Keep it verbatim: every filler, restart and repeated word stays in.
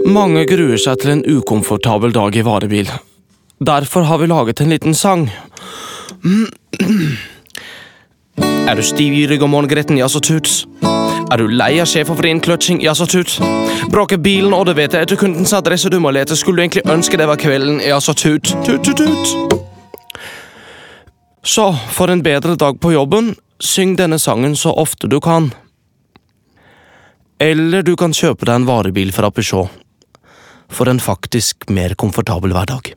Mange gruer seg til en ukomfortabel dag i varebil. Derfor har vi laget en liten sang. Er du stiv i rygg om morgengretten, ja så tut. Er du lei av sjef og vrinkløtsing, ja så tut. Bråker bilen og du vet det etter kundens adresse du må lete. Skulle du egentlig ønske det var kvelden, ja så tut. Tut, tut, tut. Så, for en bedre dag på jobben, syng denne sangen så ofte du kan. Eller du kan kjøpe deg en varebil fra Peugeot. For en faktisk mer komfortabel hverdag.